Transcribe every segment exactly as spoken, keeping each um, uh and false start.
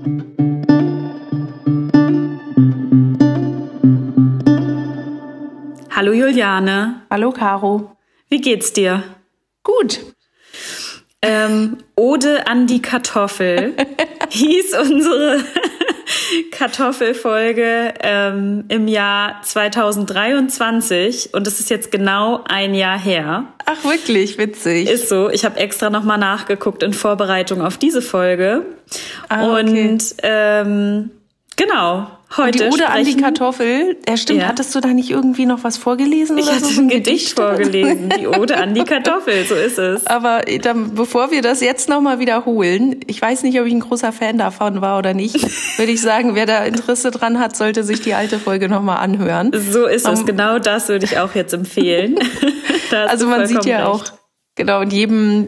Hallo Juliane. Hallo Caro. Wie geht's dir? Gut. Ähm, Ode an die Kartoffel hieß unsere Kartoffelfolge ähm, im Jahr zwanzig dreiundzwanzig und es ist jetzt genau ein Jahr her. Ach wirklich, witzig. Ist so. Ich habe extra nochmal nachgeguckt in Vorbereitung auf diese Folge. Ah, okay. Und ähm, genau. Heute und die Ode an die sprechen, Kartoffel, ja stimmt, ja. Hattest du da nicht irgendwie noch was vorgelesen? Ich oder hatte so? ein Gedicht vorgelesen, die Ode an die Kartoffel, so ist es. Aber dann, bevor wir das jetzt nochmal wiederholen, ich weiß nicht, ob ich ein großer Fan davon war oder nicht, würde ich sagen, wer da Interesse dran hat, sollte sich die alte Folge nochmal anhören. So ist um, es, genau das würde ich auch jetzt empfehlen. Also man sieht ja recht. auch, genau, in jedem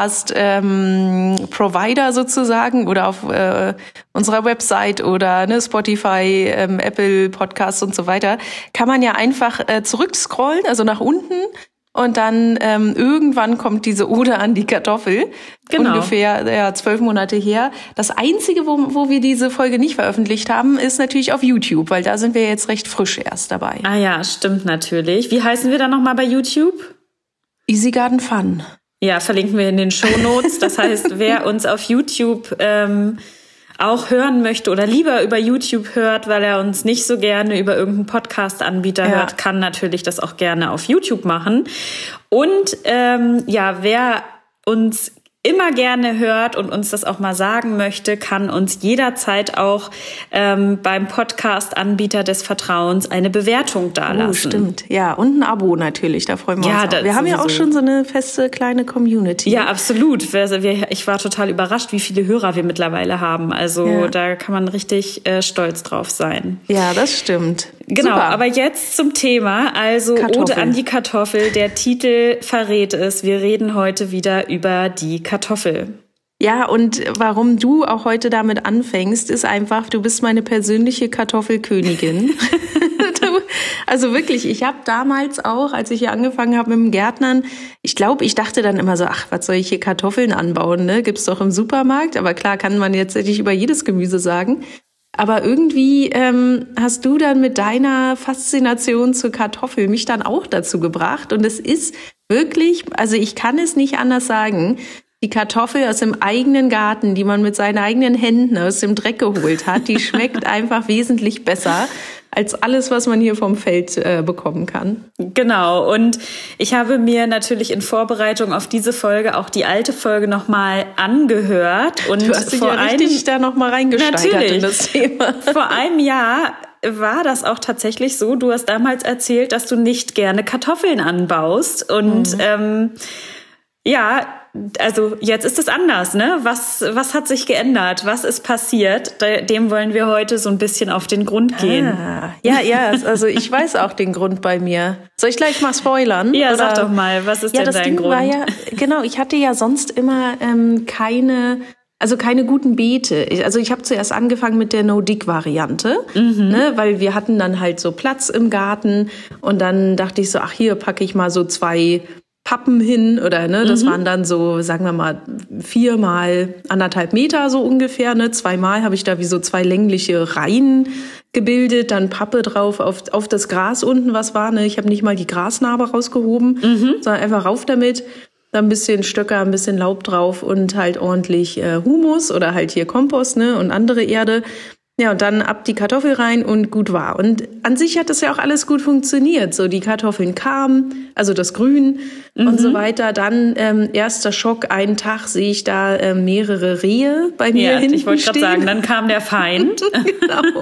Podcast-Provider ähm, sozusagen oder auf äh, unserer Website oder ne, Spotify, ähm, Apple Podcasts und so weiter, kann man ja einfach äh, zurückscrollen, also nach unten und dann ähm, irgendwann kommt diese Ode an die Kartoffel, genau. Ungefähr ja, zwölf Monate her. Das Einzige, wo, wo wir diese Folge nicht veröffentlicht haben, ist natürlich auf YouTube, weil da sind wir jetzt recht frisch erst dabei. Ah ja, stimmt natürlich. Wie heißen wir da nochmal bei YouTube? Easy Garden Fun. Ja, verlinken wir in den Shownotes. Das heißt, wer uns auf YouTube ähm, auch hören möchte oder lieber über YouTube hört, weil er uns nicht so gerne über irgendeinen Podcast-Anbieter ja. hört, kann natürlich das auch gerne auf YouTube machen. Und ähm, ja, wer uns immer gerne hört und uns das auch mal sagen möchte, kann uns jederzeit auch ähm, beim Podcast-Anbieter des Vertrauens eine Bewertung dalassen. Oh, stimmt. Ja, und ein Abo natürlich, da freuen wir ja, uns auch. Wir haben ja auch schon so eine feste kleine Community. Ja, absolut. Ich war total überrascht, wie viele Hörer wir mittlerweile haben. Also ja. da kann man richtig äh, stolz drauf sein. Ja, das stimmt. Genau, Super. Aber jetzt zum Thema, also Kartoffel. Ode an die Kartoffel. Der Titel verrät es. Wir reden heute wieder über die Kartoffel. Ja, und warum du auch heute damit anfängst, ist einfach, du bist meine persönliche Kartoffelkönigin. Also wirklich, ich habe damals auch, als ich hier angefangen habe mit dem Gärtnern, ich glaube, ich dachte dann immer so, ach, was soll ich hier Kartoffeln anbauen, ne? Gibt's doch im Supermarkt. Aber klar, kann man jetzt nicht über jedes Gemüse sagen. Aber irgendwie ähm, hast du dann mit deiner Faszination zur Kartoffel mich dann auch dazu gebracht. Und es ist wirklich, also ich kann es nicht anders sagen, die Kartoffel aus dem eigenen Garten, die man mit seinen eigenen Händen aus dem Dreck geholt hat, die schmeckt einfach wesentlich besser als alles, was man hier vom Feld äh, bekommen kann. Genau. Und ich habe mir natürlich in Vorbereitung auf diese Folge auch die alte Folge nochmal angehört. Und du hast dich vor ja richtig einem, da nochmal reingesteigert natürlich, in das Thema. Vor einem Jahr war das auch tatsächlich so. Du hast damals erzählt, dass du nicht gerne Kartoffeln anbaust. Und mhm. ähm, ja, also jetzt ist es anders, ne? Was, was hat sich geändert? Was ist passiert? Dem wollen wir heute so ein bisschen auf den Grund gehen. Ah, ja, ja, also ich weiß auch den Grund bei mir. Soll ich gleich mal spoilern? Ja, oder? Sag doch mal, was ist ja, denn das dein Ding Grund? War ja, genau, ich hatte ja sonst immer ähm, keine... Also keine guten Beete. Also ich habe zuerst angefangen mit der No-Dig-Variante, mhm. ne, weil wir hatten dann halt so Platz im Garten und dann dachte ich so, ach hier packe ich mal so zwei Pappen hin oder ne, das mhm. waren dann so, sagen wir mal, vier mal anderthalb Meter so ungefähr, ne, zweimal habe ich da wie so zwei längliche Reihen gebildet, dann Pappe drauf auf auf das Gras unten, was war, ne, ich habe nicht mal die Grasnarbe rausgehoben, mhm. sondern einfach rauf damit. Dann ein bisschen Stöcker, ein bisschen Laub drauf und halt ordentlich äh, Humus oder halt hier Kompost, ne, und andere Erde. Ja, und dann ab die Kartoffel rein und gut war. Und an sich hat das ja auch alles gut funktioniert. So, die Kartoffeln kamen, also das Grün mhm. und so weiter. Dann ähm, erster Schock, einen Tag sehe ich da äh, mehrere Rehe bei mir ja, hinten ich wollte gerade stehen. sagen, dann kam der Feind. Genau.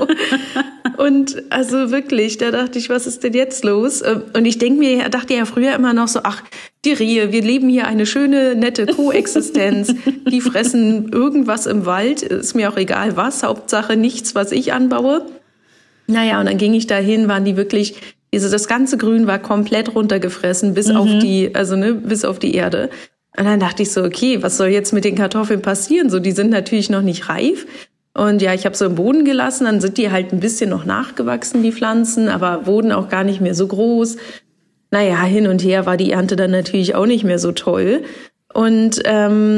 Und also wirklich, da dachte ich, was ist denn jetzt los? Und ich denke mir, dachte ja früher immer noch so, ach, die Rehe, wir leben hier eine schöne, nette Koexistenz. Die fressen irgendwas im Wald, ist mir auch egal was, Hauptsache nichts, was ich anbaue. Naja, und dann ging ich dahin, waren die wirklich, also das ganze Grün war komplett runtergefressen, bis mhm. auf die, also ne, bis auf die Erde. Und dann dachte ich so, okay, was soll jetzt mit den Kartoffeln passieren? So, die sind natürlich noch nicht reif. Und ja, ich habe so im Boden gelassen, dann sind die halt ein bisschen noch nachgewachsen, die Pflanzen, aber wurden auch gar nicht mehr so groß. Naja, hin und her war die Ernte dann natürlich auch nicht mehr so toll. Und ähm,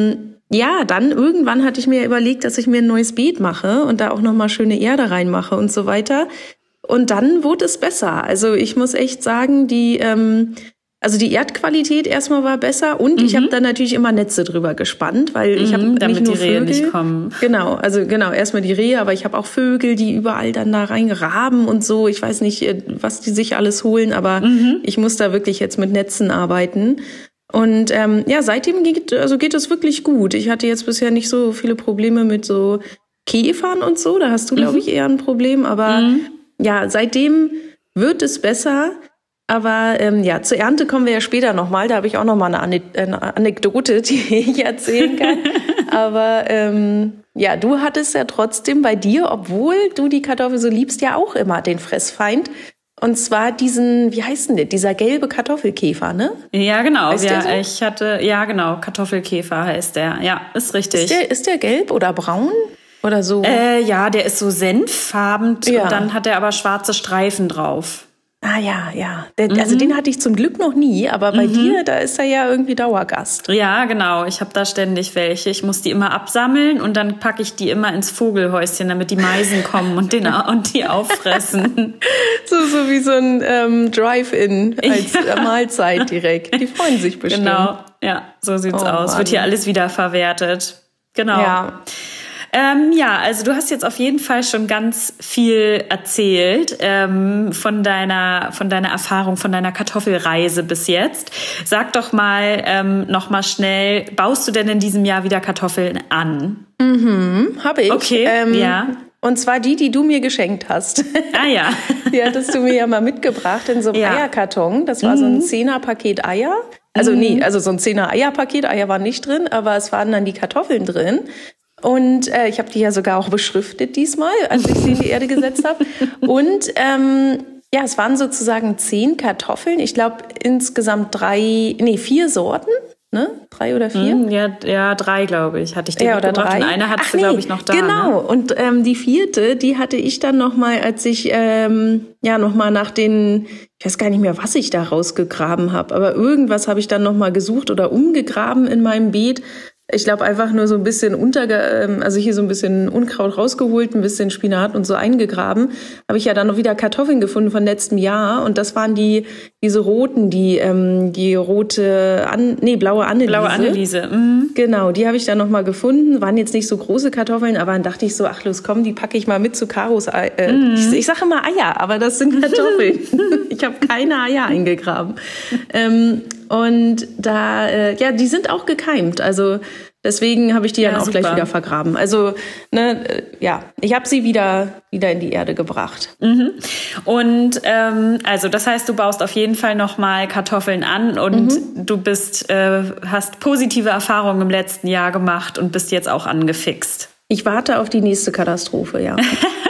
ja, dann irgendwann hatte ich mir überlegt, dass ich mir ein neues Beet mache und da auch nochmal schöne Erde reinmache und so weiter. Und dann wurde es besser. Also ich muss echt sagen, die, ähm, also die Erdqualität erstmal war besser und mhm. ich habe dann natürlich immer Netze drüber gespannt, weil ich habe mhm, nicht damit nur die Rehe Vögel. Nicht kommen. Genau, also genau, erstmal die Rehe, aber ich habe auch Vögel, die überall dann da reingraben und so. Ich weiß nicht, was die sich alles holen, aber mhm. ich muss da wirklich jetzt mit Netzen arbeiten. Und ähm, ja, seitdem geht, also geht es wirklich gut. Ich hatte jetzt bisher nicht so viele Probleme mit so Käfern und so. Da hast du, glaube ich, eher ein Problem. Aber mhm. ja, seitdem wird es besser. Aber ähm, ja, zur Ernte kommen wir ja später nochmal. Da habe ich auch nochmal eine, Ane- eine Anekdote, die ich erzählen kann. Aber ähm, ja, du hattest ja trotzdem bei dir, obwohl du die Kartoffel so liebst, ja auch immer den Fressfeind. Und zwar diesen, wie heißt denn der, dieser gelbe Kartoffelkäfer, ne? Ja, genau. Heißt ja, der so? Ich hatte, ja, genau, Kartoffelkäfer heißt der. Ja, ist richtig. Ist der, ist der gelb oder braun oder so? Äh, ja, der ist so senffarben Ja. und dann hat er aber schwarze Streifen drauf. Ah ja, ja. Der, also den hatte ich zum Glück noch nie, aber bei mhm. dir, da ist er ja irgendwie Dauergast. Ja, genau. Ich habe da ständig welche. Ich muss die immer absammeln und dann packe ich die immer ins Vogelhäuschen, damit die Meisen kommen und, den, und die auffressen. So, so wie so ein ähm, Drive-In als ja. Mahlzeit direkt. Die freuen sich bestimmt. Genau, ja, so sieht's oh, aus. Mann. Wird hier alles wieder verwertet. Genau. Ja. Ähm, ja, also du hast jetzt auf jeden Fall schon ganz viel erzählt ähm, von deiner von deiner Erfahrung, von deiner Kartoffelreise bis jetzt. Sag doch mal ähm, noch mal schnell, baust du denn in diesem Jahr wieder Kartoffeln an? Mhm, habe ich. Okay, ähm, ja. Und zwar die, die du mir geschenkt hast. Ah ja. Die hattest du mir ja mal mitgebracht in so einem ja. Eierkarton. Das war mhm. so ein Zehner-Paket Eier. Also mhm. nee, also so ein Zehner-Eierpaket. Eier waren nicht drin, aber es waren dann die Kartoffeln drin. Und äh, ich habe die ja sogar auch beschriftet diesmal, als ich sie in die Erde gesetzt habe. Und ähm, ja, es waren sozusagen zehn Kartoffeln. Ich glaube insgesamt drei, nee, vier Sorten. Ne? Drei oder vier? Mm, ja, ja, drei, glaube ich, hatte ich dir ja, oder drei. Und eine hattest du, nee, glaube ich, noch da. Genau. Ne? Und ähm, die vierte, die hatte ich dann noch mal, als ich ähm, ja noch mal nach den, ich weiß gar nicht mehr, was ich da rausgegraben habe, aber irgendwas habe ich dann noch mal gesucht oder umgegraben in meinem Beet. Ich glaube einfach nur so ein bisschen unterge, also hier so ein bisschen Unkraut rausgeholt, ein bisschen Spinat und so eingegraben. Habe ich ja dann noch wieder Kartoffeln gefunden von letztem Jahr und das waren die diese roten, die ähm, die rote, An, nee blaue Anneliese. Blaue Anneliese. Mhm. Genau, die habe ich dann noch mal gefunden. Waren jetzt nicht so große Kartoffeln, aber dann dachte ich so, ach los, komm, die packe ich mal mit zu Karos. Äh, mhm. ich, ich sage immer Eier, aber das sind Kartoffeln. Ich habe keine Eier eingegraben. ähm, Und da, äh, ja, die sind auch gekeimt. Also deswegen habe ich die ja, dann auch super. Gleich wieder vergraben. Also, ne, äh, ja, ich habe sie wieder wieder in die Erde gebracht. Mhm. Und ähm, also das heißt, du baust auf jeden Fall noch mal Kartoffeln an und mhm. du bist, äh, hast positive Erfahrungen im letzten Jahr gemacht und bist jetzt auch angefixt. Ich warte auf die nächste Katastrophe, ja.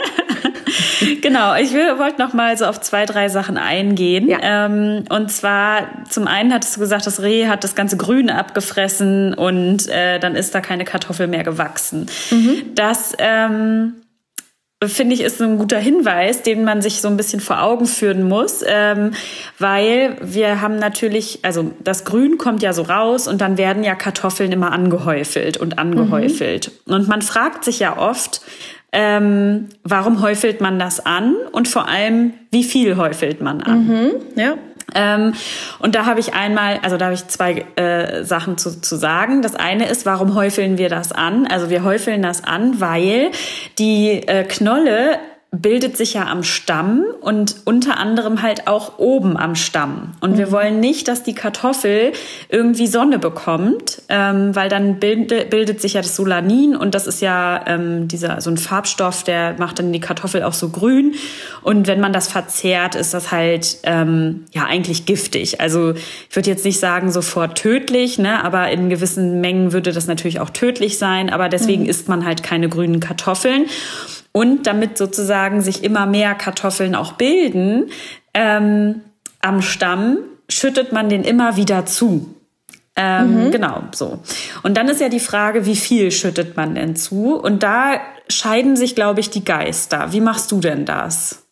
Genau, ich wollte noch mal so auf zwei, drei Sachen eingehen. Ja. Ähm, und zwar, zum einen hattest du gesagt, das Reh hat das ganze Grün abgefressen und äh, dann ist da keine Kartoffel mehr gewachsen. Mhm. Das ähm, finde ich ist ein guter Hinweis, den man sich so ein bisschen vor Augen führen muss, ähm, weil wir haben natürlich, also das Grün kommt ja so raus und dann werden ja Kartoffeln immer angehäufelt und angehäufelt. Mhm. Und man fragt sich ja oft, Ähm, warum häufelt man das an und vor allem, wie viel häufelt man an? Mhm, ja. Ähm, und da habe ich einmal, also da habe ich zwei äh, Sachen zu, zu sagen. Das eine ist, warum häufeln wir das an? Also wir häufeln das an, weil die äh, Knolle bildet sich ja am Stamm und unter anderem halt auch oben am Stamm. Und mhm. wir wollen nicht, dass die Kartoffel irgendwie Sonne bekommt, ähm, weil dann bild, bildet sich ja das Solanin und das ist ja ähm, dieser so ein Farbstoff, der macht dann die Kartoffel auch so grün. Und wenn man das verzehrt, ist das halt ähm, ja eigentlich giftig. Also ich würde jetzt nicht sagen sofort tödlich, ne, aber in gewissen Mengen würde das natürlich auch tödlich sein. Aber deswegen mhm. isst man halt keine grünen Kartoffeln. Und damit sozusagen sich immer mehr Kartoffeln auch bilden, ähm, am Stamm schüttet man den immer wieder zu. Ähm, mhm. Genau, so. Und dann ist ja die Frage, wie viel schüttet man denn zu? Und da scheiden sich, glaube ich, die Geister. Wie machst du denn das?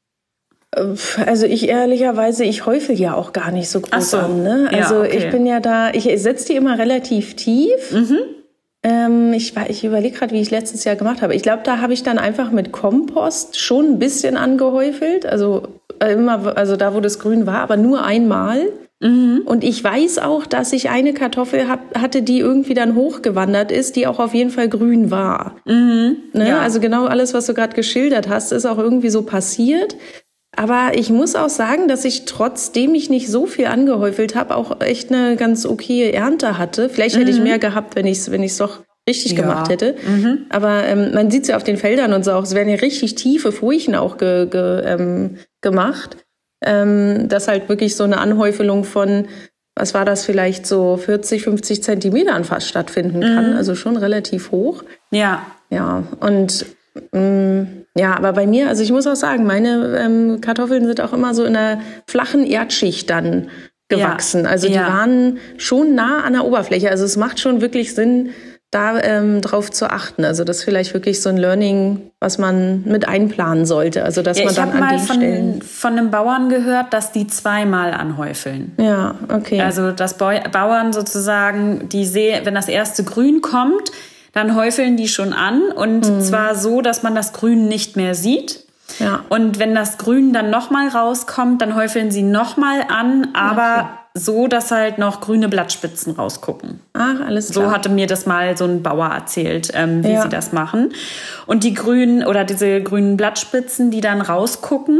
Also ich ehrlicherweise, ich häufel ja auch gar nicht so groß Ach so. an. Ne? Also ja, okay. Ich bin ja da, ich setze die immer relativ tief. Mhm. Ähm, ich ich überlege gerade, wie ich letztes Jahr gemacht habe. Ich glaube, da habe ich dann einfach mit Kompost schon ein bisschen angehäufelt. Also immer, also da, wo das grün war, aber nur einmal. Mhm. Und ich weiß auch, dass ich eine Kartoffel hab, hatte, die irgendwie dann hochgewandert ist, die auch auf jeden Fall grün war. Mhm. Ne? Ja. Also genau alles, was du gerade geschildert hast, ist auch irgendwie so passiert. Aber ich muss auch sagen, dass ich, trotzdem ich nicht so viel angehäufelt habe, auch echt eine ganz okaye Ernte hatte. Vielleicht hätte mhm. ich mehr gehabt, wenn ich es wenn ich's doch richtig ja. gemacht hätte. Mhm. Aber ähm, man sieht es ja auf den Feldern und so auch, es werden ja richtig tiefe Furchen auch ge, ge, ähm, gemacht. Ähm, dass halt wirklich so eine Anhäufelung von, was war das, vielleicht so vierzig, fünfzig Zentimetern fast stattfinden kann. Mhm. Also schon relativ hoch. Ja. Ja, und mh, ja, aber bei mir, also ich muss auch sagen, meine ähm, Kartoffeln sind auch immer so in einer flachen Erdschicht dann gewachsen. Ja. Also die ja. waren schon nah an der Oberfläche. Also es macht schon wirklich Sinn, da ähm, drauf zu achten. Also das ist vielleicht wirklich so ein Learning, was man mit einplanen sollte. Also dass ja, man dann an den von, Stellen... von einem Bauern gehört, dass die zweimal anhäufeln. Ja, okay. Also dass Bauern sozusagen, die sehen, wenn das erste Grün kommt, dann häufeln die schon an und mhm. zwar so, dass man das Grün nicht mehr sieht. Ja. Und wenn das Grün dann nochmal rauskommt, dann häufeln sie nochmal an, aber okay. so, dass halt noch grüne Blattspitzen rausgucken. Ach, alles klar. So hatte mir das mal so ein Bauer erzählt, ähm, wie ja. sie das machen. Und die grünen oder diese grünen Blattspitzen, die dann rausgucken,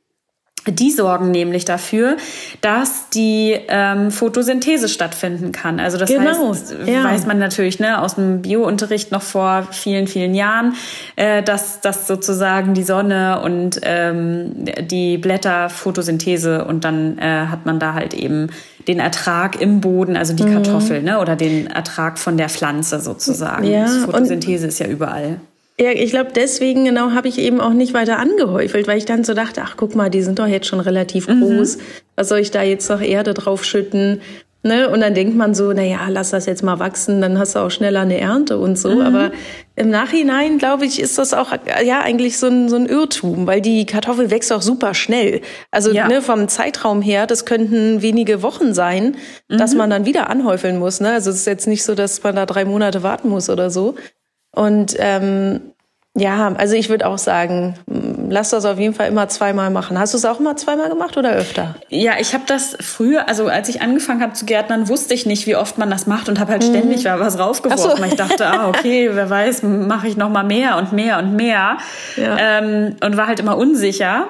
die sorgen nämlich dafür, dass die ähm, Photosynthese stattfinden kann. Also das genau. heißt, ja. weiß man natürlich ne, aus dem Biounterricht noch vor vielen, vielen Jahren, äh, dass, dass sozusagen die Sonne und ähm, die Blätter Photosynthese und dann äh, hat man da halt eben den Ertrag im Boden, also die mhm. Kartoffel, ne, oder den Ertrag von der Pflanze sozusagen. Ja, die Photosynthese ist ja überall. Ja, ich glaube, deswegen genau habe ich eben auch nicht weiter angehäufelt, weil ich dann so dachte, ach guck mal, die sind doch jetzt schon relativ groß. Mhm. Was soll ich da jetzt noch Erde drauf schütten? Ne? Und dann denkt man so, na ja, lass das jetzt mal wachsen, dann hast du auch schneller eine Ernte und so. Mhm. Aber im Nachhinein, glaube ich, ist das auch ja eigentlich so ein, so ein Irrtum, weil die Kartoffel wächst auch super schnell. Also ja. ne, vom Zeitraum her, das könnten wenige Wochen sein, mhm. dass man dann wieder anhäufeln muss. Ne? Also es ist jetzt nicht so, dass man da drei Monate warten muss oder so. Und ähm, ja, also ich würde auch sagen, lass das auf jeden Fall immer zweimal machen. Hast du es auch immer zweimal gemacht oder öfter? Ja, ich habe das früher, also als ich angefangen habe zu gärtnern, wusste ich nicht, wie oft man das macht und habe halt mhm. ständig was rausgeworfen. So. Ich dachte, ah, okay, wer weiß, mache ich noch mal mehr und mehr und mehr. Ja. Ähm, und war halt immer unsicher.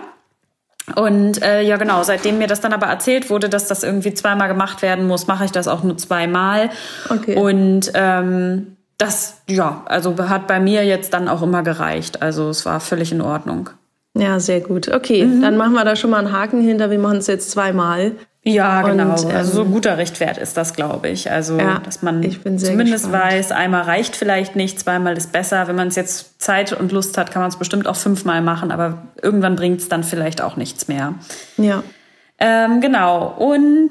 Und äh, ja genau, seitdem mir das dann aber erzählt wurde, dass das irgendwie zweimal gemacht werden muss, mache ich das auch nur zweimal. Okay. Und ähm, das, ja, also hat bei mir jetzt dann auch immer gereicht. Also es war völlig in Ordnung. Ja, sehr gut. Okay, mhm. dann machen wir da schon mal einen Haken hinter. Wir machen es jetzt zweimal. Ja, genau. Und, ähm, also so ein guter Richtwert ist das, glaube ich. Also, ja, dass man zumindest gespannt. weiß, einmal reicht vielleicht nicht, zweimal ist besser. Wenn man es jetzt Zeit und Lust hat, kann man es bestimmt auch fünfmal machen. Aber irgendwann bringt es dann vielleicht auch nichts mehr. Ja. Ähm, genau. Und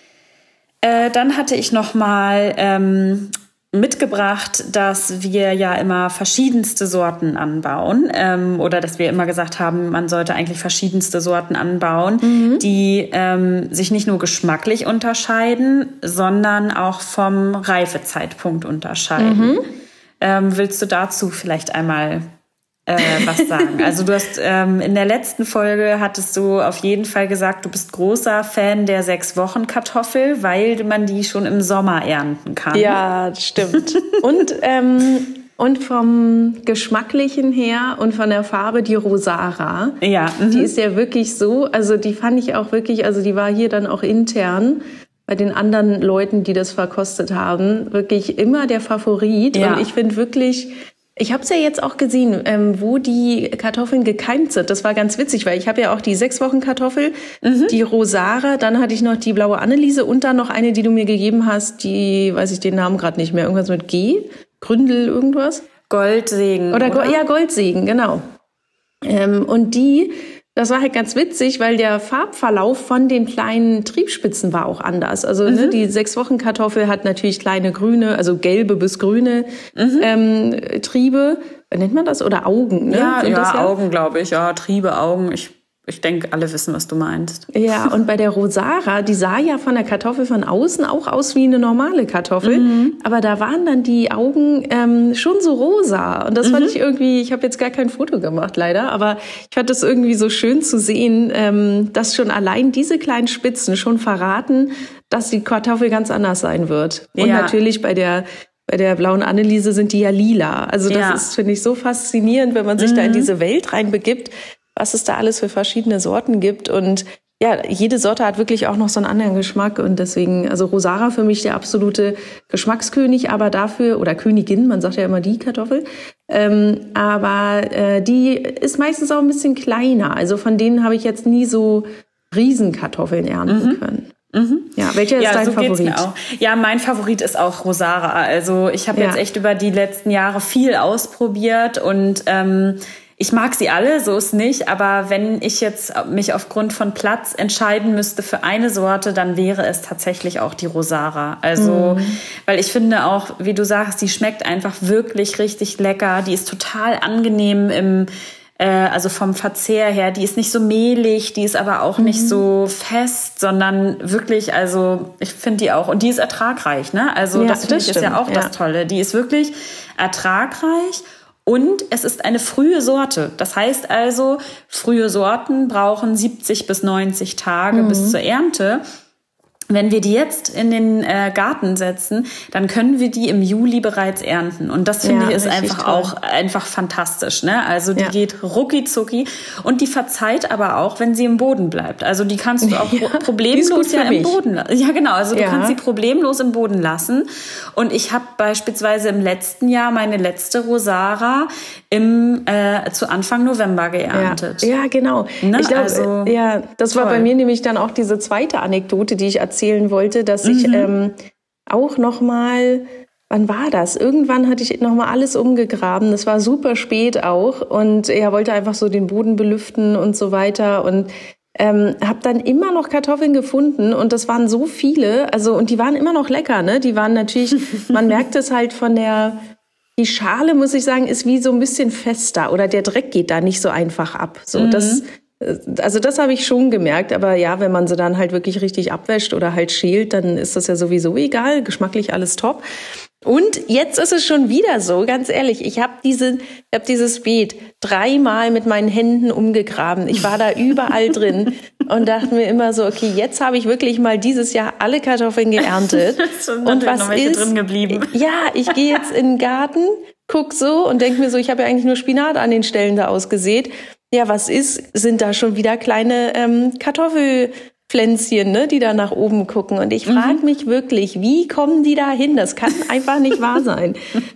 äh, dann hatte ich noch mal ähm, mitgebracht, dass wir ja immer verschiedenste Sorten anbauen ähm, oder dass wir immer gesagt haben, man sollte eigentlich verschiedenste Sorten anbauen, mhm. die ähm, sich nicht nur geschmacklich unterscheiden, sondern auch vom Reifezeitpunkt unterscheiden. Mhm. Ähm, willst du dazu vielleicht einmal äh, was sagen? Also du hast ähm, in der letzten Folge hattest du auf jeden Fall gesagt, du bist großer Fan der Sechs-Wochen-Kartoffel, weil man die schon im Sommer ernten kann. Ja, das stimmt. und, ähm, und vom Geschmacklichen her und von der Farbe die Rosara. Ja. Mhm. Die ist ja wirklich so, also die fand ich auch wirklich, also die war hier dann auch intern bei den anderen Leuten, die das verkostet haben, wirklich immer der Favorit. Ja. Und ich finde wirklich... Ich habe es ja jetzt auch gesehen, ähm, wo die Kartoffeln gekeimt sind. Das war ganz witzig, weil ich habe ja auch die Sechs-Wochen-Kartoffel, mhm. die Rosara, dann hatte ich noch die blaue Anneliese und dann noch eine, die du mir gegeben hast, die, weiß ich den Namen gerade nicht mehr, irgendwas mit G, Gründel, irgendwas? Goldsegen. Oder, oder? Ja, Goldsegen, genau. Ähm, und die... Das war halt ganz witzig, weil der Farbverlauf von den kleinen Triebspitzen war auch anders. Also mhm. ne, die Sechs-Wochen-Kartoffel hat natürlich kleine grüne, also gelbe bis grüne mhm. ähm, Triebe. Nennt man das? Oder Augen? Ne? Ja, Sind ja, das ja? Augen, glaube ich. Ja, Triebe, Augen. Ich Ich denke, alle wissen, was du meinst. Ja, und bei der Rosara, die sah ja von der Kartoffel von außen auch aus wie eine normale Kartoffel. Mhm. Aber da waren dann die Augen ähm, schon so rosa. Und das mhm. fand ich irgendwie, ich habe jetzt gar kein Foto gemacht leider, aber ich fand das irgendwie so schön zu sehen, ähm, dass schon allein diese kleinen Spitzen schon verraten, dass die Kartoffel ganz anders sein wird. Und ja. natürlich bei der Bei der blauen Anneliese sind die ja lila. Also das ja. ist, finde ich, so faszinierend, wenn man sich mhm. da in diese Welt reinbegibt, was es da alles für verschiedene Sorten gibt. Und ja, jede Sorte hat wirklich auch noch so einen anderen Geschmack. Und deswegen, also Rosara für mich der absolute Geschmackskönig, aber dafür, oder Königin, man sagt ja immer die Kartoffel, ähm, aber äh, die ist meistens auch ein bisschen kleiner. Also von denen habe ich jetzt nie so Riesenkartoffeln ernten mhm. können. Mhm. Ja, welcher ist ja, dein so Favorit? Mir auch. Ja, mein Favorit ist auch Rosara. Also ich habe ja. jetzt echt über die letzten Jahre viel ausprobiert und ähm, ich mag sie alle, so ist nicht. Aber wenn ich jetzt mich aufgrund von Platz entscheiden müsste für eine Sorte, dann wäre es tatsächlich auch die Rosara. Also, mhm. weil ich finde auch, wie du sagst, die schmeckt einfach wirklich richtig lecker. Die ist total angenehm im Also vom Verzehr her, die ist nicht so mehlig, die ist aber auch nicht mhm. so fest, sondern wirklich, also ich finde die auch, und die ist ertragreich, ne? Also ja, das finde ich ist ja auch ja. das Tolle. Die ist wirklich ertragreich und es ist eine frühe Sorte. Das heißt also, frühe Sorten brauchen siebzig bis neunzig Tage mhm. bis zur Ernte. Wenn wir die jetzt in den äh, Garten setzen, dann können wir die im Juli bereits ernten. Und das finde ja, ich ist einfach toll. auch einfach fantastisch, ne? Also die ja. geht rucki zucki und die verzeiht aber auch, wenn sie im Boden bleibt. Also die kannst du auch ja, problemlos ja im Boden lassen. Ja, genau. Also du ja. kannst sie problemlos im Boden lassen. Und ich habe beispielsweise im letzten Jahr meine letzte Rosara im äh, zu Anfang November geerntet. Ja, ja genau. Ne? Ich glaube, also, ja, das toll. war bei mir nämlich dann auch diese zweite Anekdote, die ich erzählt erzählen wollte, dass mhm. ich ähm, auch noch mal, wann war das? Irgendwann hatte ich noch mal alles umgegraben. Das war super spät auch und er wollte einfach so den Boden belüften und so weiter und ähm, habe dann immer noch Kartoffeln gefunden und das waren so viele, also und die waren immer noch lecker, ne? Die waren natürlich, man merkt es halt von der, die Schale, muss ich sagen, ist wie so ein bisschen fester oder der Dreck geht da nicht so einfach ab. So mhm. das Also das habe ich schon gemerkt, aber ja, wenn man sie dann halt wirklich richtig abwäscht oder halt schält, dann ist das ja sowieso egal, geschmacklich alles top. Und jetzt ist es schon wieder so, ganz ehrlich, ich habe diese, ich habe dieses Beet dreimal mit meinen Händen umgegraben. Ich war da überall drin und dachte mir immer so, okay, jetzt habe ich wirklich mal dieses Jahr alle Kartoffeln geerntet. Und was noch welche ist drin geblieben? Ja, ich gehe jetzt in den Garten, guck so und denke mir so, ich habe ja eigentlich nur Spinat an den Stellen da ausgesät. Ja, was ist, sind da schon wieder kleine ähm, Kartoffelpflänzchen, ne, die da nach oben gucken. Und ich frage mhm. mich wirklich, wie kommen die da hin? Das kann einfach nicht wahr sein.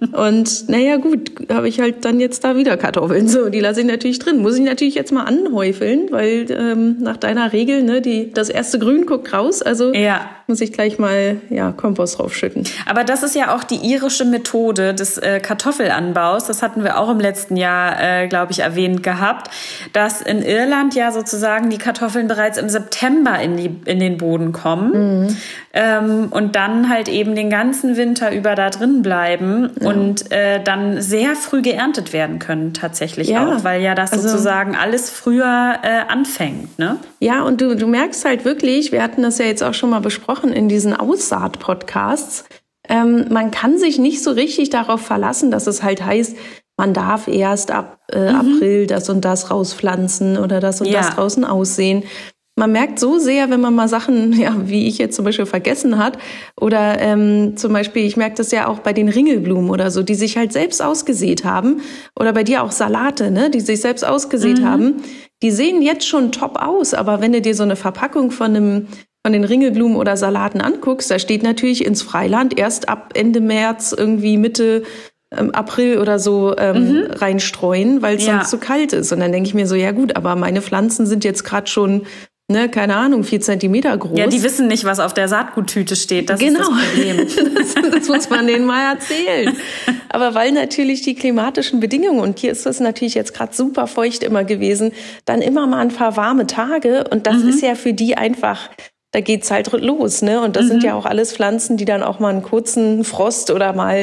Und naja, gut, habe ich halt dann jetzt da wieder Kartoffeln. So, die lasse ich natürlich drin. Muss ich natürlich jetzt mal anhäufeln, weil ähm, nach deiner Regel, ne, die das erste Grün guckt raus. Also ja. muss ich gleich mal ja Kompost draufschütten. Aber das ist ja auch die irische Methode des äh, Kartoffelanbaus. Das hatten wir auch im letzten Jahr, äh, glaube ich, erwähnt gehabt, dass in Irland ja sozusagen die Kartoffeln bereits im September in, die, in den Boden kommen mhm. ähm, und dann halt eben den ganzen Winter über da drin bleiben ja. und äh, dann sehr früh geerntet werden können tatsächlich ja. auch, weil ja das also, sozusagen alles früher äh, anfängt, ne? Ja, und du, du merkst halt wirklich, wir hatten das ja jetzt auch schon mal besprochen in diesen Aussaat-Podcasts, ähm, man kann sich nicht so richtig darauf verlassen, dass es halt heißt, man darf erst ab äh, mhm. April das und das rauspflanzen oder das und ja. das draußen aussehen. Man merkt so sehr, wenn man mal Sachen, ja, wie ich jetzt zum Beispiel vergessen hat, oder ähm, zum Beispiel, ich merke das ja auch bei den Ringelblumen oder so, die sich halt selbst ausgesät haben, oder bei dir auch Salate, ne, die sich selbst ausgesät mhm. haben, die sehen jetzt schon top aus, aber wenn du dir so eine Verpackung von einem von den Ringelblumen oder Salaten anguckst, da steht natürlich ins Freiland erst ab Ende März, irgendwie Mitte ähm, April oder so ähm, mhm. reinstreuen, weil es ja. sonst zu kalt ist. Und dann denke ich mir so, ja gut, aber meine Pflanzen sind jetzt gerade schon, ne, keine Ahnung, vier Zentimeter groß. Ja, die wissen nicht, was auf der Saatguttüte steht. Das genau. ist das Problem. das, das muss man denen mal erzählen. Aber weil natürlich die klimatischen Bedingungen, und hier ist es natürlich jetzt gerade super feucht immer gewesen, dann immer mal ein paar warme Tage. Und das mhm. ist ja für die einfach, da geht's halt los, ne? Und das mhm. sind ja auch alles Pflanzen, die dann auch mal einen kurzen Frost oder mal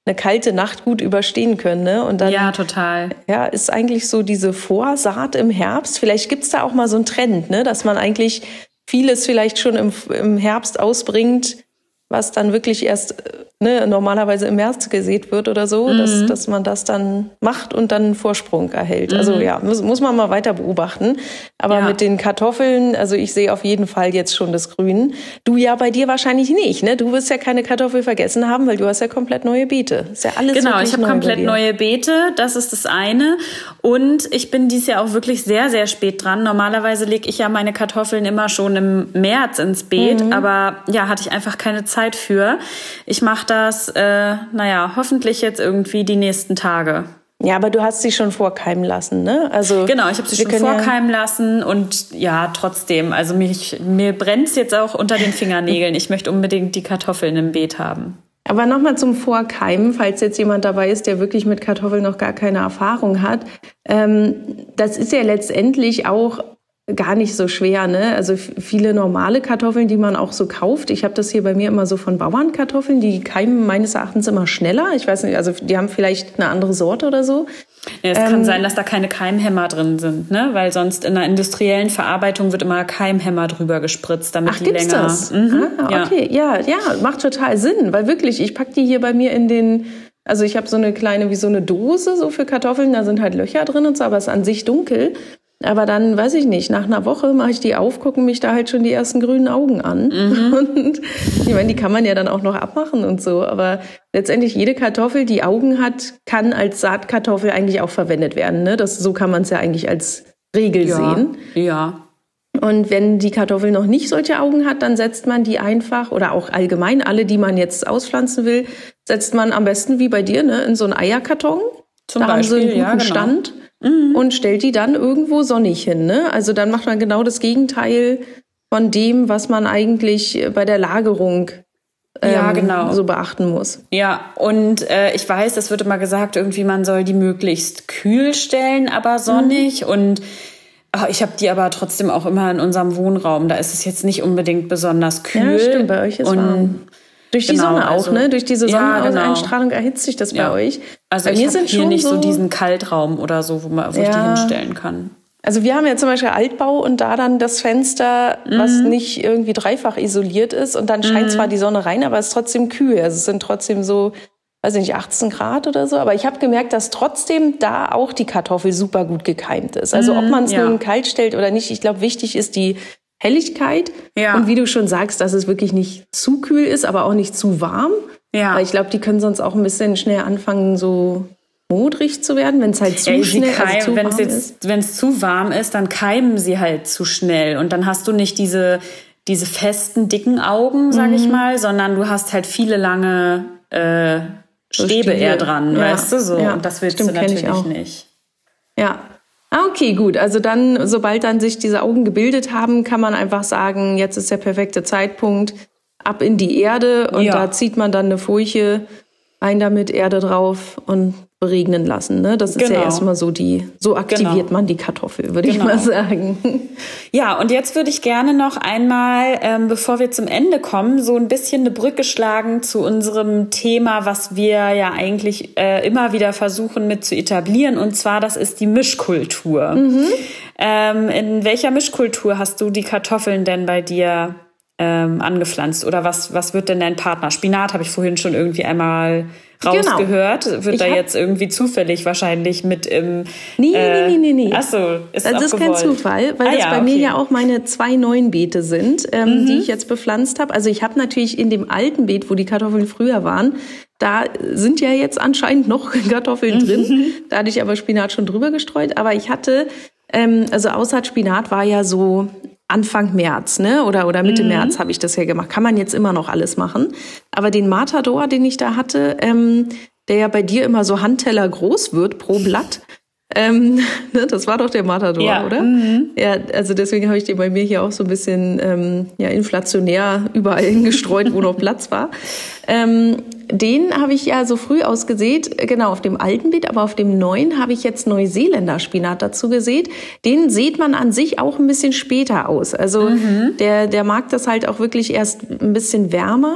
eine kalte Nacht gut überstehen können. Ne? Und dann, ja, total. Ja, ist eigentlich so diese Vorsaat im Herbst. Vielleicht gibt's da auch mal so einen Trend, ne? Dass man eigentlich vieles vielleicht schon im, im Herbst ausbringt, was dann wirklich erst ne, normalerweise im März gesät wird oder so, mhm. dass, dass man das dann macht und dann einen Vorsprung erhält. Mhm. Also ja, muss, muss man mal weiter beobachten. Aber ja. mit den Kartoffeln, also ich sehe auf jeden Fall jetzt schon das Grün. Du ja bei dir wahrscheinlich nicht, ne? Du wirst ja keine Kartoffel vergessen haben, weil du hast ja komplett neue Beete. Ist ja alles genau, ich habe neu komplett neue Beete, das ist das eine. Und ich bin dieses Jahr auch wirklich sehr, sehr spät dran. Normalerweise lege ich ja meine Kartoffeln immer schon im März ins Beet, mhm. aber ja, hatte ich einfach keine Zeit für. Ich mache das, äh, naja, hoffentlich jetzt irgendwie die nächsten Tage. Ja, aber du hast sie schon vorkeimen lassen, ne? Also genau, ich habe sie schon vorkeimen ja lassen und ja, trotzdem, also mich, mir brennt's jetzt auch unter den Fingernägeln. Ich möchte unbedingt die Kartoffeln im Beet haben. Aber nochmal zum Vorkeimen, falls jetzt jemand dabei ist, der wirklich mit Kartoffeln noch gar keine Erfahrung hat. Ähm, das ist ja letztendlich auch gar nicht so schwer, ne? Also viele normale Kartoffeln, die man auch so kauft. Ich habe das hier bei mir immer so von Bauernkartoffeln, die keimen meines Erachtens immer schneller. Ich weiß nicht, also die haben vielleicht eine andere Sorte oder so. Ja, es ähm, kann sein, dass da keine Keimhämmer drin sind, ne? Weil sonst in der industriellen Verarbeitung wird immer Keimhämmer drüber gespritzt, damit ach, die gibt's länger. Das? Mhm, ah, okay, ja. ja, ja, macht total Sinn, weil wirklich, ich pack die hier bei mir in den, also ich habe so eine kleine, wie so eine Dose so für Kartoffeln, da sind halt Löcher drin und so, aber es ist an sich dunkel. Aber dann, weiß ich nicht, nach einer Woche mache ich die auf, gucken mich da halt schon die ersten grünen Augen an. Mhm. Und ich meine, die kann man ja dann auch noch abmachen und so. Aber letztendlich jede Kartoffel, die Augen hat, kann als Saatkartoffel eigentlich auch verwendet werden. Ne? Das, so kann man es ja eigentlich als Regel ja. sehen. Ja. Und wenn die Kartoffel noch nicht solche Augen hat, dann setzt man die einfach, oder auch allgemein alle, die man jetzt auspflanzen will, setzt man am besten wie bei dir ne, in so einen Eierkarton. Zum da Beispiel, haben sie einen guten ja, genau. Stand. Mhm. Und stellt die dann irgendwo sonnig hin. Ne? Also dann macht man genau das Gegenteil von dem, was man eigentlich bei der Lagerung ähm, ja, genau. so beachten muss. Ja, und äh, ich weiß, es wird immer gesagt, irgendwie man soll die möglichst kühl stellen, aber sonnig. Mhm. Und ach, ich habe die aber trotzdem auch immer in unserem Wohnraum. Da ist es jetzt nicht unbedingt besonders kühl. Ja, stimmt, bei euch ist und warm. Durch die genau, Sonne auch, also, ne? Durch diese Sonneneinstrahlung ja, genau. erhitzt sich das bei ja. euch. Also bei ich mir habe sind hier schon nicht so, so diesen Kaltraum oder so, wo, man, wo ja. ich die hinstellen kann. Also wir haben ja zum Beispiel Altbau und da dann das Fenster, mhm. was nicht irgendwie dreifach isoliert ist und dann scheint mhm. zwar die Sonne rein, aber es ist trotzdem kühl. Also es sind trotzdem so, weiß ich nicht, achtzehn Grad oder so. Aber ich habe gemerkt, dass trotzdem da auch die Kartoffel super gut gekeimt ist. Also mhm. ob man es ja. nun kalt stellt oder nicht, ich glaube, wichtig ist die Helligkeit. Ja. Und wie du schon sagst, dass es wirklich nicht zu kühl ist, aber auch nicht zu warm. Ja. Weil ich glaube, die können sonst auch ein bisschen schnell anfangen, so modrig zu werden, wenn es halt zu ja, schnell keim, also zu wenn's warm jetzt, ist. Wenn es zu warm ist, dann keimen sie halt zu schnell. Und dann hast du nicht diese, diese festen, dicken Augen, sag mhm. ich mal, sondern du hast halt viele lange äh, Stäbe so eher dran, ja. weißt du? So. Ja. Und das willst Stimmt, du natürlich ich auch. nicht. Ja. Ah, okay, gut. Also dann, sobald dann sich diese Augen gebildet haben, kann man einfach sagen, jetzt ist der perfekte Zeitpunkt, ab in die Erde und ja. da zieht man dann eine Furche, rein damit, Erde drauf und beregnen lassen. Ne? Das ist genau. ja erstmal so die, so aktiviert genau. man die Kartoffel, würde genau. ich mal sagen. Ja, und jetzt würde ich gerne noch einmal, ähm, bevor wir zum Ende kommen, so ein bisschen eine Brücke schlagen zu unserem Thema, was wir ja eigentlich äh, immer wieder versuchen mit zu etablieren. Und zwar, das ist die Mischkultur. Mhm. Ähm, in welcher Mischkultur hast du die Kartoffeln denn bei dir ähm, angepflanzt? Oder was, was wird denn dein Partner? Spinat habe ich vorhin schon irgendwie einmal rausgehört. Genau. Wird ich da jetzt irgendwie zufällig wahrscheinlich mit im... Nee, äh, nee, nee, nee, nee. Ach so, ist das auch ist gewollt. Kein Zufall, weil ah, das ja, bei okay. mir ja auch meine zwei neuen Beete sind, ähm, mhm. die ich jetzt bepflanzt habe. Also ich habe natürlich in dem alten Beet, wo die Kartoffeln früher waren, da sind ja jetzt anscheinend noch Kartoffeln drin. Mhm. Da hatte ich aber Spinat schon drüber gestreut. Aber ich hatte, ähm, also Aussaat Spinat war ja so Anfang März, ne? Oder, oder Mitte mhm. März habe ich das ja gemacht. Kann man jetzt immer noch alles machen. Aber den Matador, den ich da hatte, ähm, der ja bei dir immer so Handteller groß wird pro Blatt. Ähm, ne, das war doch der Matador, ja. oder? Mhm. Ja, also deswegen habe ich den bei mir hier auch so ein bisschen ähm, ja, inflationär überall hingestreut, wo noch Platz war. Ähm, den habe ich ja so früh ausgesät, genau, auf dem alten Beet, aber auf dem neuen habe ich jetzt Neuseeländer Spinat dazu gesät. Den sät man an sich auch ein bisschen später aus. Also mhm. der, der mag das halt auch wirklich erst ein bisschen wärmer.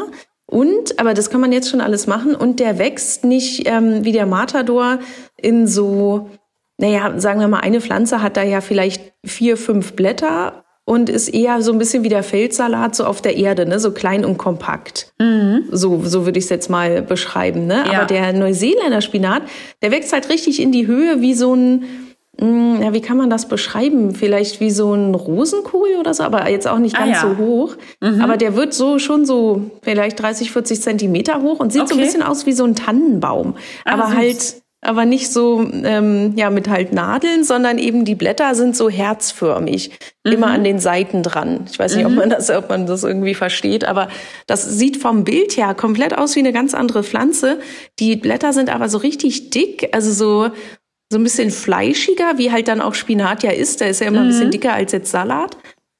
Und, aber das kann man jetzt schon alles machen. Und der wächst nicht ähm, wie der Matador in so, naja, sagen wir mal, eine Pflanze hat da ja vielleicht vier, fünf Blätter und ist eher so ein bisschen wie der Feldsalat so auf der Erde, ne, so klein und kompakt. Mhm. So, so würde ich es jetzt mal beschreiben, ne. Ja. Aber der Neuseeländer Spinat, der wächst halt richtig in die Höhe wie so ein, ja, wie kann man das beschreiben? Vielleicht wie so ein Rosenkohl oder so, aber jetzt auch nicht ganz ah, ja. so hoch. Mhm. Aber der wird so schon so vielleicht dreißig, vierzig Zentimeter hoch und sieht okay. so ein bisschen aus wie so ein Tannenbaum. Ah, aber süß. halt, aber nicht so ähm, ja mit halt Nadeln, sondern eben die Blätter sind so herzförmig, mhm. immer an den Seiten dran. Ich weiß nicht, mhm. ob man das, ob man das irgendwie versteht, aber das sieht vom Bild her komplett aus wie eine ganz andere Pflanze. Die Blätter sind aber so richtig dick, also so So ein bisschen fleischiger, wie halt dann auch Spinat ja ist. Der ist ja immer mhm. ein bisschen dicker als jetzt Salat.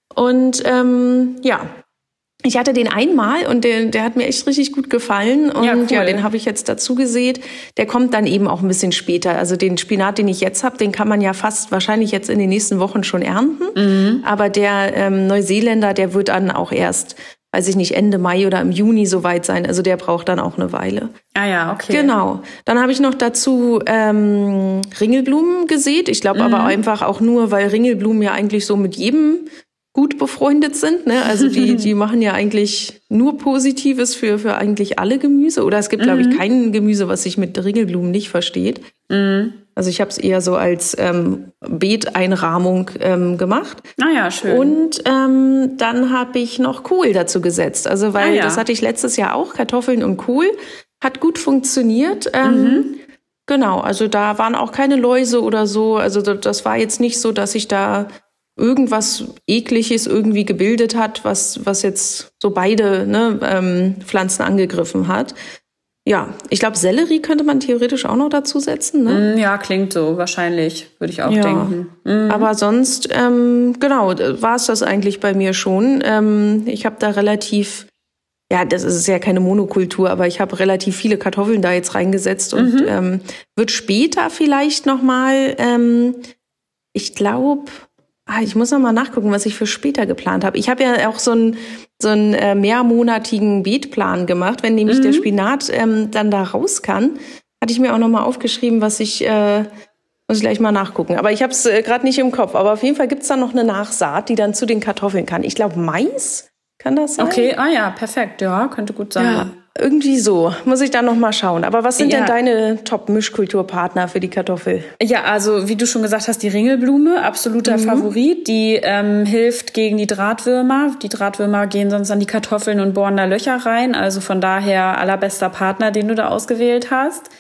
Und ähm, ja, ich hatte den einmal und der, der hat mir echt richtig gut gefallen. Und ja, cool. ja den habe ich jetzt dazu gesät. Der kommt dann eben auch ein bisschen später. Also den Spinat, den ich jetzt habe, den kann man ja fast wahrscheinlich jetzt in den nächsten Wochen schon ernten. Mhm. Aber der ähm, Neuseeländer, der wird dann auch erst, weiß ich nicht, Ende Mai oder im Juni soweit sein. Also der braucht dann auch eine Weile. Ah ja, okay. Genau. Dann habe ich noch dazu ähm, Ringelblumen gesät. Ich glaube mhm. aber einfach auch nur, weil Ringelblumen ja eigentlich so mit jedem gut befreundet sind. Ne? Also die die machen ja eigentlich nur Positives für für eigentlich alle Gemüse. Oder es gibt, mhm. glaube ich, kein Gemüse, was sich mit Ringelblumen nicht versteht. Mhm. Also ich habe es eher so als ähm, Beeteinrahmung ähm, gemacht. Ah ja, schön. Und ähm, dann habe ich noch Kohl dazu gesetzt. Also weil ah ja. das hatte ich letztes Jahr auch, Kartoffeln und Kohl. Hat gut funktioniert. Ähm, mhm. Genau, also da waren auch keine Läuse oder so. Also das war jetzt nicht so, dass sich da irgendwas Ekliges irgendwie gebildet hat, was was jetzt so beide ne, ähm, Pflanzen angegriffen hat. Ja, ich glaube, Sellerie könnte man theoretisch auch noch dazu setzen. Ne? Ja, klingt so, wahrscheinlich, würde ich auch ja. denken. Mhm. Aber sonst, ähm, genau, war es das eigentlich bei mir schon. Ähm, ich habe da relativ, ja, das ist ja keine Monokultur, aber ich habe relativ viele Kartoffeln da jetzt reingesetzt und mhm. ähm, wird später vielleicht nochmal, ähm, ich glaube, ah, ich muss noch mal nachgucken, was ich für später geplant habe. Ich habe ja auch so einen so einen äh, mehrmonatigen Beetplan gemacht, wenn nämlich mhm. der Spinat ähm, dann da raus kann. Hatte ich mir auch noch mal aufgeschrieben, was ich äh, muss ich gleich mal nachgucken. Aber ich habe es äh, gerade nicht im Kopf. Aber auf jeden Fall gibt's da noch eine Nachsaat, die dann zu den Kartoffeln kann. Ich glaube Mais, kann das sein? Okay, ah ja, perfekt, ja, könnte gut sein. Ja. Irgendwie so. Muss ich dann noch mal schauen. Aber was sind ja. denn deine Top-Mischkulturpartner für die Kartoffel? Ja, also wie du schon gesagt hast, die Ringelblume, absoluter mhm. Favorit. Die ähm, hilft gegen die Drahtwürmer. Die Drahtwürmer gehen sonst an die Kartoffeln und bohren da Löcher rein. Also von daher allerbester Partner, den du da ausgewählt hast.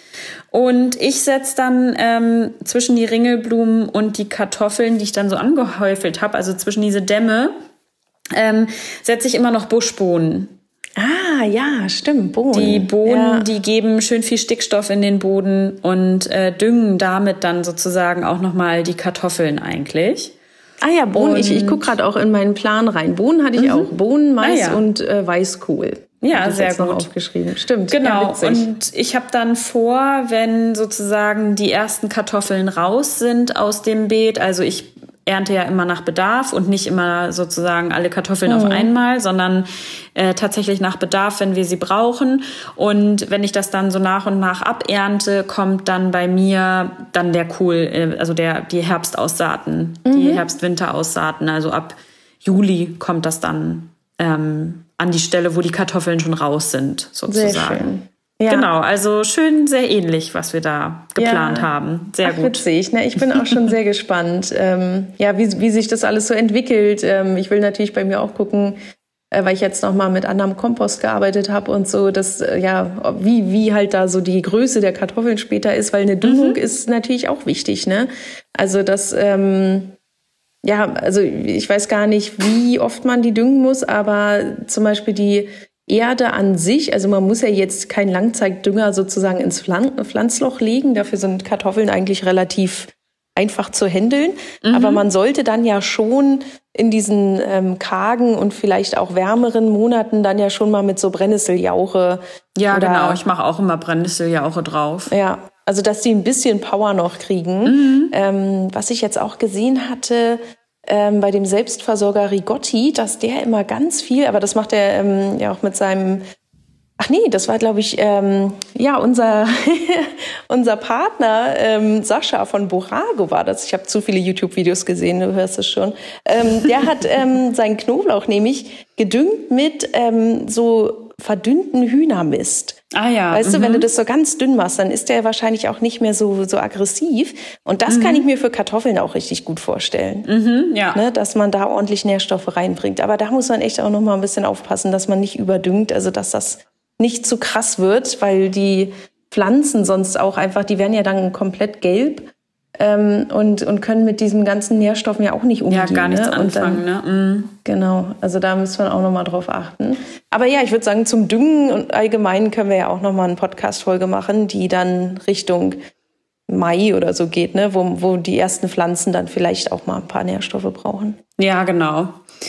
Und ich setze dann ähm, zwischen die Ringelblumen und die Kartoffeln, die ich dann so angehäufelt habe, also zwischen diese Dämme, ähm, setze ich immer noch Buschbohnen. Ah, ja, stimmt, Bohnen. Die Bohnen, ja. die geben schön viel Stickstoff in den Boden und äh, düngen damit dann sozusagen auch nochmal die Kartoffeln eigentlich. Ah ja, Bohnen, und ich, ich gucke gerade auch in meinen Plan rein. Bohnen hatte ich mhm. auch, Bohnen, Mais ah, ja. und äh, Weißkohl. Ja, sehr gut. Noch aufgeschrieben. Stimmt. Genau. Ja, und ich habe dann vor, wenn sozusagen die ersten Kartoffeln raus sind aus dem Beet, also ich ernte ja immer nach Bedarf und nicht immer sozusagen alle Kartoffeln mhm. auf einmal, sondern äh, tatsächlich nach Bedarf, wenn wir sie brauchen. Und wenn ich das dann so nach und nach abernte, kommt dann bei mir dann der Kohl, äh, also der die Herbstaussaaten, mhm. die Herbst-Winter-Aussaaten. Also ab Juli kommt das dann ähm, an die Stelle, wo die Kartoffeln schon raus sind, sozusagen. Sehr schön. Ja. Genau, also schön sehr ähnlich, was wir da geplant ja. haben. Sehr Ach, gut. Witzig, ne? Ich bin auch schon sehr gespannt, ähm, ja, wie, wie sich das alles so entwickelt. Ähm, ich will natürlich bei mir auch gucken, äh, weil ich jetzt noch mal mit anderem Kompost gearbeitet habe und so, dass äh, ja, wie wie halt da so die Größe der Kartoffeln später ist, weil eine Düngung mhm. ist natürlich auch wichtig, ne? Also das ähm, ja, also ich weiß gar nicht, wie oft man die düngen muss, aber zum Beispiel die Erde an sich, also man muss ja jetzt keinen Langzeitdünger sozusagen ins Pflanzloch legen, dafür sind Kartoffeln eigentlich relativ einfach zu handeln, mhm. aber man sollte dann ja schon in diesen ähm, kargen und vielleicht auch wärmeren Monaten dann ja schon mal mit so Brennnesseljauche. Ja, oder, genau, ich mache auch immer Brennnesseljauche drauf. Ja, also dass die ein bisschen Power noch kriegen. Mhm. Ähm, was ich jetzt auch gesehen hatte, Ähm, bei dem Selbstversorger Rigotti, dass der immer ganz viel, aber das macht er ähm, ja auch mit seinem Ach nee, das war, glaube ich, ähm, ja, unser, unser Partner ähm, Sascha von Borago war das. Ich habe zu viele YouTube-Videos gesehen, du hörst es schon. Ähm, der hat ähm, seinen Knoblauch nämlich gedüngt mit ähm, so verdünnten Hühnermist. Ah ja. Weißt mhm. du, wenn du das so ganz dünn machst, dann ist der wahrscheinlich auch nicht mehr so, so aggressiv. Und das mhm. kann ich mir für Kartoffeln auch richtig gut vorstellen. Mhm, ja. Ne, dass man da ordentlich Nährstoffe reinbringt. Aber da muss man echt auch noch mal ein bisschen aufpassen, dass man nicht überdüngt, also dass das nicht zu krass wird, weil die Pflanzen sonst auch einfach, die werden ja dann komplett gelb ähm, und, und können mit diesen ganzen Nährstoffen ja auch nicht umgehen. Ja, gar nichts ne? anfangen. Dann, ne? Mhm. Genau, also da müssen wir auch noch mal drauf achten. Aber ja, ich würde sagen, zum Düngen und allgemein können wir ja auch noch mal eine Podcast-Folge machen, die dann Richtung Mai oder so geht, ne? wo, wo die ersten Pflanzen dann vielleicht auch mal ein paar Nährstoffe brauchen. Ja, genau.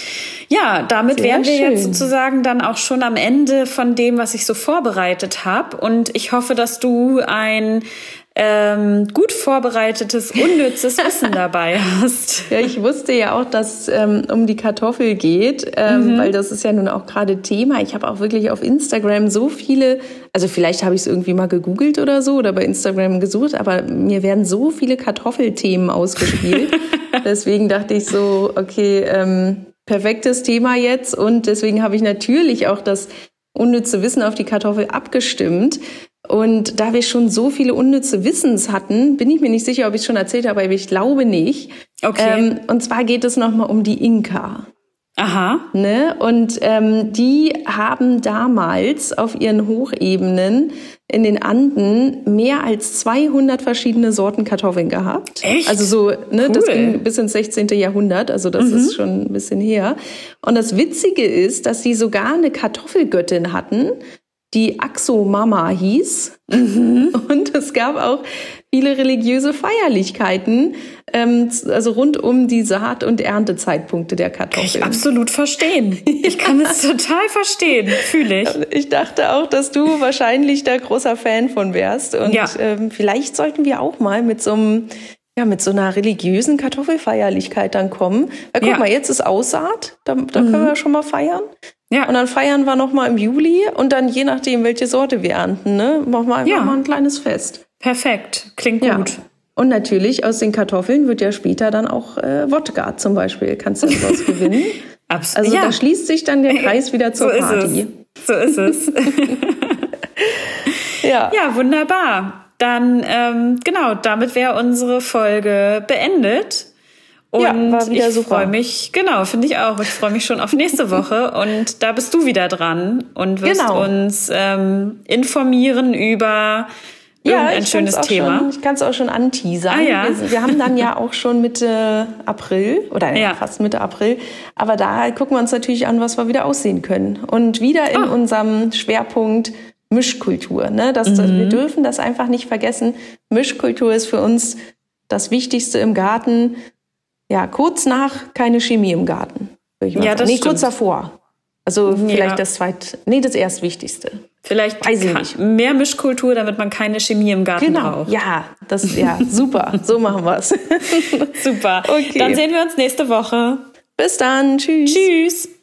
Ja, damit Sehr wären wir schön. jetzt sozusagen dann auch schon am Ende von dem, was ich so vorbereitet habe. Und ich hoffe, dass du ein ähm, gut vorbereitetes, unnützes Wissen dabei hast. Ja, ich wusste ja auch, dass es ähm, um die Kartoffel geht, ähm, mhm. weil das ist ja nun auch gerade Thema. Ich habe auch wirklich auf Instagram so viele, also vielleicht habe ich es irgendwie mal gegoogelt oder so oder bei Instagram gesucht, aber mir werden so viele Kartoffelthemen ausgespielt. Deswegen dachte ich so, okay, ähm, perfektes Thema jetzt. Und deswegen habe ich natürlich auch das unnütze Wissen auf die Kartoffel abgestimmt. Und da wir schon so viele unnütze Wissens hatten, bin ich mir nicht sicher, ob ich es schon erzählt habe, aber ich glaube nicht. Okay. Ähm, und zwar geht es nochmal um die Inka. Aha. Ne? Und ähm, die haben damals auf ihren Hochebenen in den Anden mehr als zweihundert verschiedene Sorten Kartoffeln gehabt. Echt? Also so, ne, cool. Das ging bis ins sechzehnten Jahrhundert, also das mhm. ist schon ein bisschen her. Und das Witzige ist, dass sie sogar eine Kartoffelgöttin hatten, die Axomama hieß. Mhm. Und es gab auch viele religiöse Feierlichkeiten, ähm, also rund um die Saat- und Erntezeitpunkte der Kartoffeln. Kann ich absolut verstehen. Ich kann es total verstehen, fühle ich. Ich dachte auch, dass du wahrscheinlich da großer Fan von wärst. Und ja. ähm, vielleicht sollten wir auch mal mit so einem, ja, mit so einer religiösen Kartoffelfeierlichkeit dann kommen. Weil guck ja. mal, jetzt ist Aussaat, da, da mhm. können wir schon mal feiern. Ja. Und dann feiern wir noch mal im Juli und dann je nachdem, welche Sorte wir ernten, ne, machen wir einfach ja. mal ein kleines Fest. Perfekt, klingt ja. gut. Und natürlich aus den Kartoffeln wird ja später dann auch äh, Wodka zum Beispiel, kannst du daraus gewinnen. Abs- also ja. da schließt sich dann der Kreis wieder zur so Party. Ist es. So ist es. ja. ja, wunderbar. Dann, ähm, genau, damit wäre unsere Folge beendet. Und ja, war wieder ich freue mich, genau, finde ich auch. Ich freue mich schon auf nächste Woche und da bist du wieder dran und wirst genau. uns ähm, informieren über irgendein ja, schönes Thema. Schon, ich kann es auch schon anteasern. Ah, ja. wir, wir haben dann ja auch schon Mitte April oder ja. fast Mitte April. Aber da gucken wir uns natürlich an, was wir wieder aussehen können. Und wieder in oh. unserem Schwerpunkt Mischkultur. Ne? Das, mhm. Wir dürfen das einfach nicht vergessen. Mischkultur ist für uns das Wichtigste im Garten. Ja, kurz nach keine Chemie im Garten. Ja, das nee, stimmt. kurz davor. Also vielleicht ja. das zweit, nee, das Erstwichtigste. Vielleicht Weiß ich nicht. mehr Mischkultur, damit man keine Chemie im Garten genau. braucht. Ja, das ja super. So machen wir es. Super. Okay. Dann sehen wir uns nächste Woche. Bis dann. Tschüss. Tschüss.